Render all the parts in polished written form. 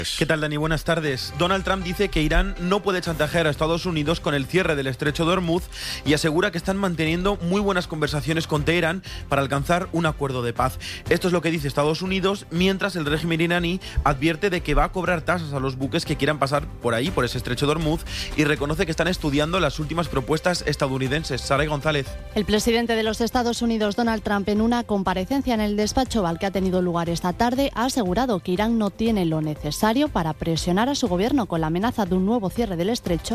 ¿Qué tal, Dani? Buenas tardes. Donald Trump dice que Irán no puede chantajear a Estados Unidos con el cierre del estrecho de Hormuz y asegura que están manteniendo muy buenas conversaciones con Teherán para alcanzar un acuerdo de paz. Esto es lo que dice Estados Unidos, mientras el régimen iraní advierte de que va a cobrar tasas a los buques que quieran pasar por ahí, por ese estrecho de Hormuz, y reconoce que están estudiando las últimas propuestas estadounidenses. Saray González. El presidente de los Estados Unidos, Donald Trump, en una comparecencia en el despacho Oval que ha tenido lugar esta tarde, ha asegurado que Irán no tiene lo necesario para presionar a su gobierno con la amenaza de un nuevo cierre del estrecho.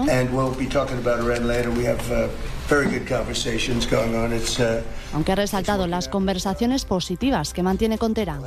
Aunque ha resaltado las conversaciones positivas que mantiene con Teherán.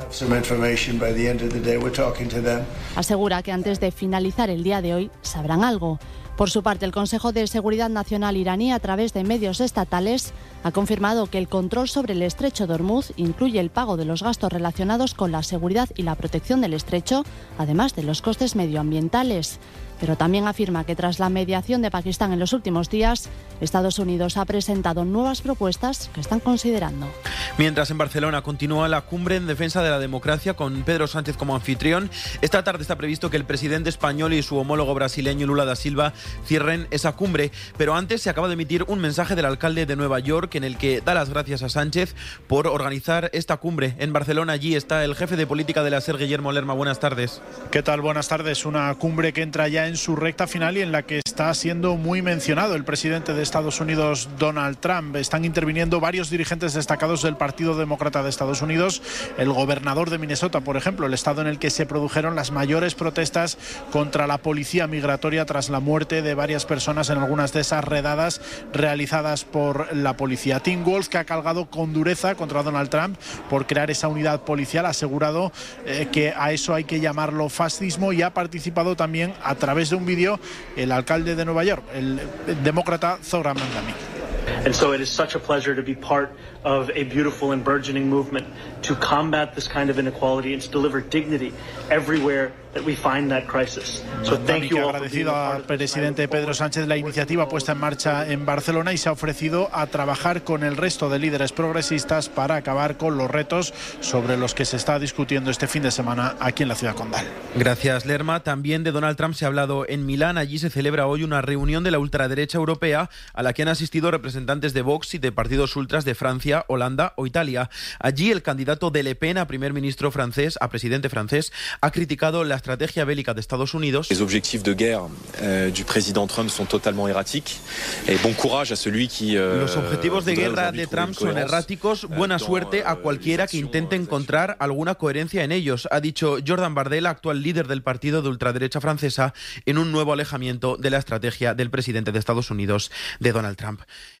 Asegura que antes de finalizar el día de hoy sabrán algo. Por su parte, el Consejo de Seguridad Nacional iraní, a través de medios estatales, ha confirmado que el control sobre el estrecho de Hormuz incluye el pago de los gastos relacionados con la seguridad y la protección del estrecho, además de los costes medioambientales. Pero también afirma que tras la mediación de Pakistán en los últimos días, Estados Unidos ha presentado nuevas propuestas que están considerando. Mientras en Barcelona continúa la cumbre en defensa de la democracia con Pedro Sánchez como anfitrión, esta tarde está previsto que el presidente español y su homólogo brasileño Lula da Silva cierren esa cumbre. Pero antes se acaba de emitir un mensaje del alcalde de Nueva York en el que da las gracias a Sánchez por organizar esta cumbre. En Barcelona allí está el jefe de política de la SER, Guillermo Lerma. Buenas tardes. ¿Qué tal? Buenas tardes. Una cumbre que entra ya en su recta final y en la que está siendo muy mencionado el presidente de Estados Unidos, Donald Trump. Están interviniendo varios dirigentes destacados del Partido Demócrata de Estados Unidos, el gobernador de Minnesota, por ejemplo, el estado en el que se produjeron las mayores protestas contra la policía migratoria tras la muerte de varias personas en algunas de esas redadas realizadas por la policía. Tim Walz, que ha cargado con dureza contra Donald Trump por crear esa unidad policial, ha asegurado que a eso hay que llamarlo fascismo, y ha participado también a través de un vídeo el alcalde de Nueva York, el demócrata Zohran Mamdani. And so it is such a pleasure to be part of a beautiful and burgeoning movement to combat this kind of inequality and to deliver dignity everywhere that we find that crisis. So thank you all. Agradecido al presidente Pedro Sánchez la iniciativa puesta en marcha en Barcelona, y se ha ofrecido a trabajar con el resto de líderes progresistas para acabar con los retos sobre los que se está discutiendo este fin de semana aquí en la ciudad condal. Gracias, Lerma. También de Donald Trump se ha hablado en Milán. Allí se celebra hoy una reunión de la ultraderecha europea a la que han asistido representantes de Vox y de partidos ultras de Francia, Holanda o Italia. Allí el candidato de Le Pen a primer ministro francés, a presidente francés, ha criticado la estrategia bélica de Estados Unidos. Les objectifs de guerra du président Trump sont totalement erráticos. Bon courage a celui qui Los objetivos de guerra de Trump son erráticos. Buena suerte a cualquiera que intente encontrar alguna coherencia en ellos, ha dicho Jordan Bardella, actual líder del partido de ultraderecha francesa, en un nuevo alejamiento de la estrategia del presidente de Estados Unidos, de Donald Trump.